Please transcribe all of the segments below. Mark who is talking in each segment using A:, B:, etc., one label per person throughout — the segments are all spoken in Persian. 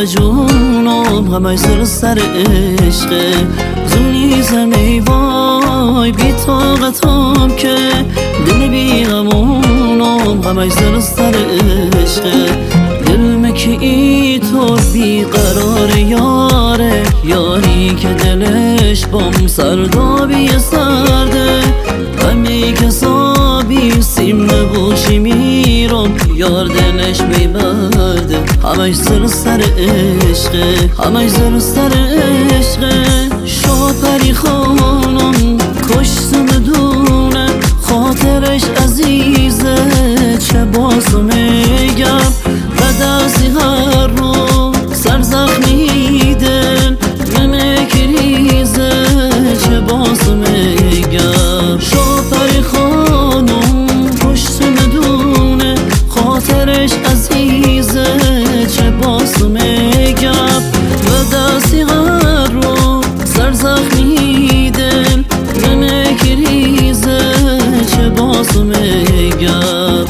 A: به جونم همه سر عشقه زونی زمی وای بی طاقتم که دل بی غمونم همه سر عشقه دل مکی ای طور بی قرار یاره یاری که دلش بام سردابی سرده همی کسابی سیم نبوشی میرم یار دلش میبرده همش سر عشقه همش سر عشقه شاد پری خانم کشتم دونه خاطرش عزیزه چه باسو میگم و دستی هر رو سر زخمی دل نمیکریزه چه باسو میگم شاد پری خانم کشتم دونه خاطرش عزیزه چه باسو میگم و دستی هر رو سر زخمی دل نمیکریزه چه باسو میگم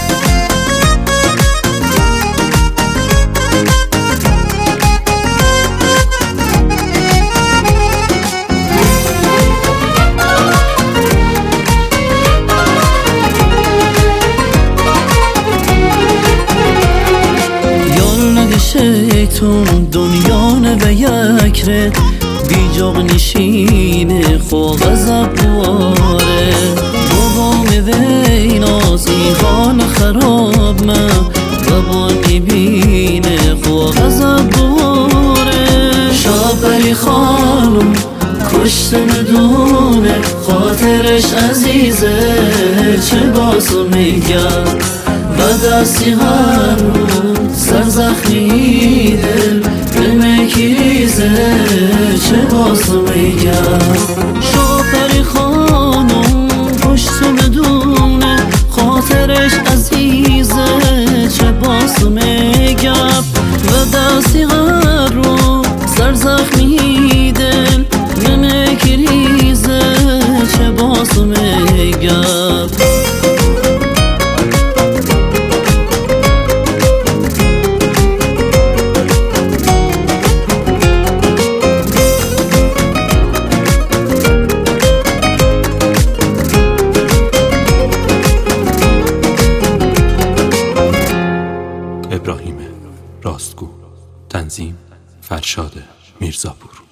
A: شیطون دنیا و یک ره بی جاغ نشینه خو غضب بواره بابا وی نازی حال خراب من بابا میبینه خو غضب بواره شابلی خانم کشتم دونه خاطرش عزیزه چه باسو میگم و دستی هر رو سر زخمی دل نمیکریزه چه باسو میگم شاپری خانم پشتم دونه خاطرش عزیزه چه باسو میگم و دستی هر رو سر زخمی دل نمیکریزه چه باسو میگم
B: ابراهیم راستگو. تنظیم فرشاد میرزاپور.